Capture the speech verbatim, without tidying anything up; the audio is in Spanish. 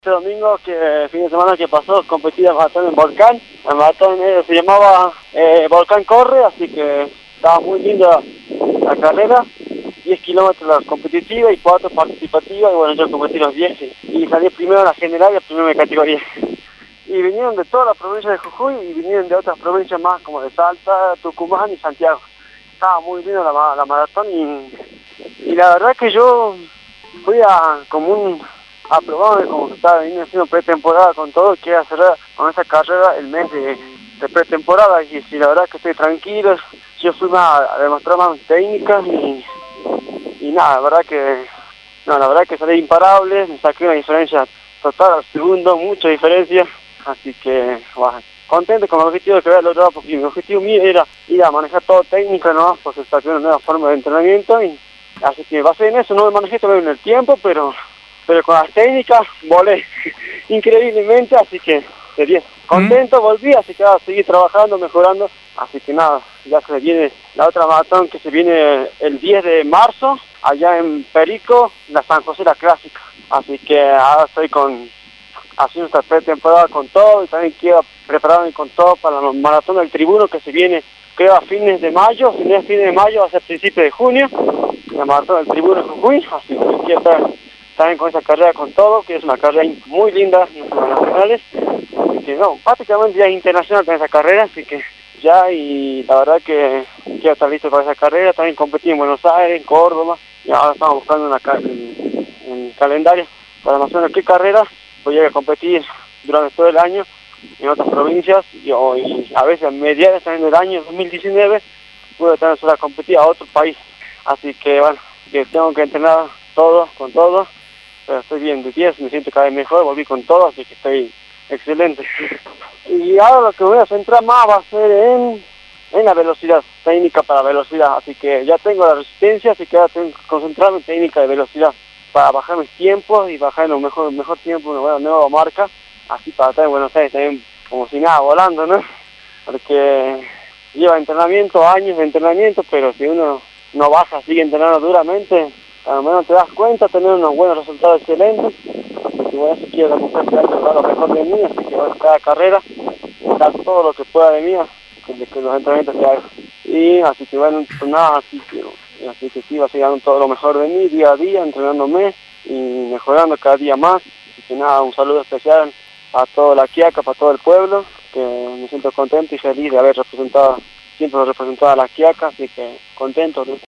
Este domingo, que fin de semana que pasó, competí en maratón en Volcán. El maratón eh, se llamaba eh, Volcán Corre, así que estaba muy linda la carrera. diez kilómetros competitiva y cuatro participativas, y bueno, yo competí los diez y, y salí primero en la general y la primera en mi categoría. Y vinieron de toda la provincia de Jujuy y vinieron de otras provincias más, como de Salta, Tucumán y Santiago. Estaba muy linda la, la maratón y, y la verdad que yo fui a como un... a probarme, como que estaba viniendo haciendo pretemporada con todo, quiero hacer con esa carrera el mes de, de pretemporada, y si la verdad que estoy tranquilo, yo fui más a demostrar más mis técnicas y, y nada, la verdad que no, la verdad que salí imparable, me saqué una diferencia total al segundo, mucha diferencia, así que bueno, contento con el objetivo que había logrado, porque mi objetivo mío era ir a manejar todo técnica, ¿no? Porque saqué una nueva forma de entrenamiento y así que basé en eso, no me manejé todavía en el tiempo, pero pero con las técnicas volé increíblemente, así que de diez. Contento, volví, así que ahora seguir trabajando, mejorando, así que nada, ya se viene la otra maratón que se viene el diez de marzo, allá en Perico, la San José la Clásica, así que ahora estoy con haciendo esta pretemporada con todo, y también quiero prepararme con todo para la maratón del Tribuno que se viene, creo a fines de mayo, si no es fines de mayo, va a ser principios de junio, la maratón del Tribuno en Jujuy, así que quiero estar también con esa carrera con todo, que es una carrera muy linda, nacionales, así que no, prácticamente ya es internacional con esa carrera, así que ya, y la verdad que quiero estar listo para esa carrera. También competí en Buenos Aires, en Córdoba, y ahora estamos buscando una en, en calendario para más o menos qué carrera voy a competir durante todo el año en otras provincias, y, y a veces a mediados también del año dos mil diecinueve puedo tener sola competir a otro país, así que bueno, que tengo que entrenar todo, con todo. Pero estoy bien de diez, me siento cada vez mejor, volví con todo, así que estoy excelente. Y ahora lo que voy a centrar más va a ser en, en la velocidad, técnica para velocidad, así que ya tengo la resistencia, así que ahora tengo que concentrarme en técnica de velocidad, para bajar mis tiempos y bajar en lo mejor, mejor tiempo, una buena nueva marca, así para estar en Buenos Aires también como si nada, volando, ¿no? Porque lleva entrenamiento, años de entrenamiento, pero si uno no baja, sigue entrenando duramente, a lo menos te das cuenta, tener unos buenos resultados excelentes, así que bueno, eso quiero demostrar que hay lo mejor de mí, así que bueno, cada carrera, dar todo lo que pueda de mí, que, que los entrenamientos que haga. Y así que bueno, pues nada, así que, así que sí, va a seguir dando todo lo mejor de mí, día a día, entrenándome y mejorando cada día más, así que nada, un saludo especial a toda la Quiaca, para todo el pueblo, que me siento contento y feliz de haber representado, siempre representado a la Quiaca, así que contento, ¿no?